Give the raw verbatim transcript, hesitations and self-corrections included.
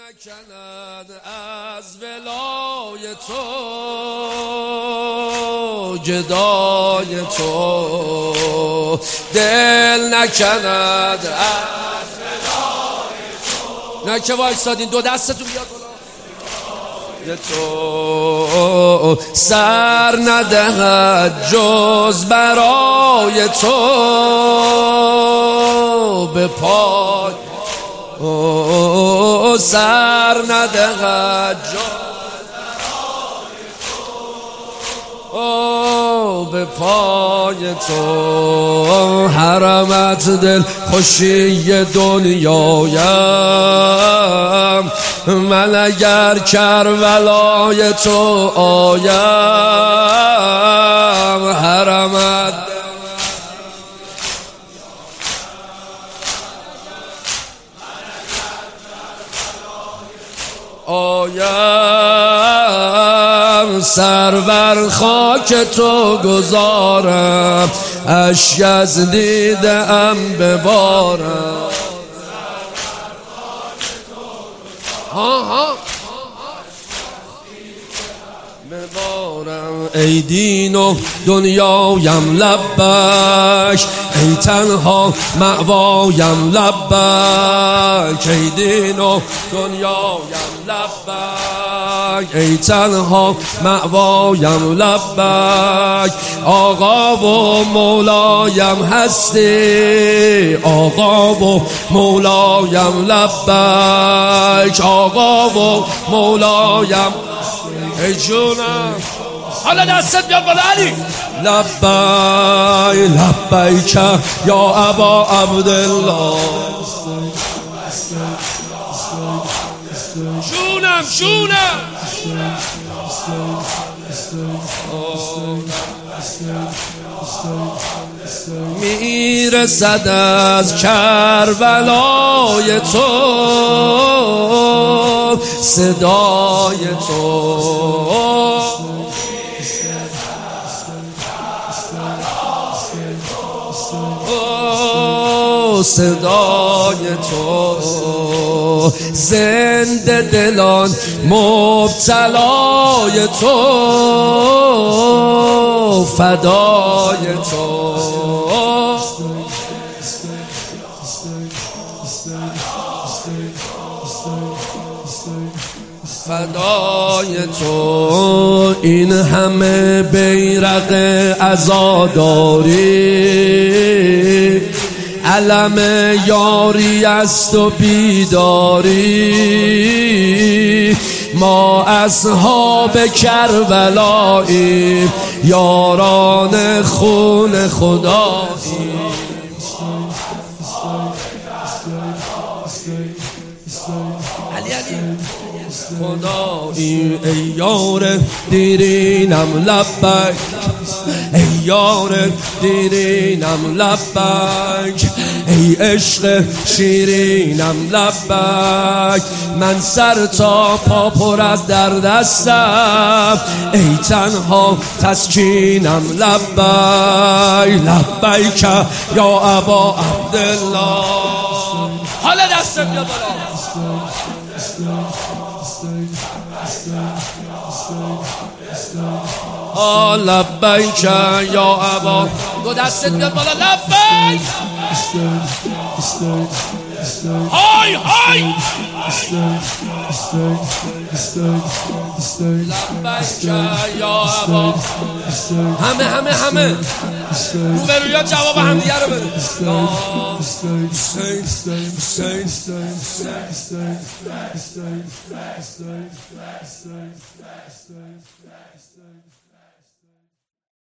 نکند از ولای تو، گدای تو دل نکند از ولای تو. نه که وایسادین دو دستتون بیاد بالا. تو سر ندهد جز برای تو به پای، او سر ندهد جز برای تو او به پای تو. حرمت دل خوشی دنیایم، من اگر کربلای تو آیم. حرمت آیم، سر بر خاک تو گذارم، اشک از دیده ام ببارم. ها ها ببارم. ای دین و دنیایم لبک، ای تنها مأوایم لبک. ای دین و دنیایم لبک، ای تنها مأوایم لبک. آقا و مولایم هستی، آقا و مولایم لبک. آقا و مولایم ای جونم. حالا دستت بیاد بالا علی. لبی لبیک یا ابا عبدالله. جونم جونم. میرسد از کربلای تو صدای تو. صدای تو زنده دلان مبتلای تو فدای تو. فدای تو. این همه بیرق عزاداری، علم یاری است و بیداری. ما اصحاب کربلاییم، یاران خون خداییم. علی علی خدایی. ای یار دیرینم لبک، ای یار دیرینم لبک. ای عشق شیرینم لبک. من سر تا پا پر از درد هستم، ای تنها تسکینم لبک. لبیک یا ابا عبدالله. حالا دست بیا بالا. آ لبیک یا ابا. دو دستت بیاد بالا. لبیک. های های. لبیک یا ابا. همه همه همه روبرویا جواب هم دیگه رو بده. Stay, stay, stay, stay, stay, stay, stay, stay, stay.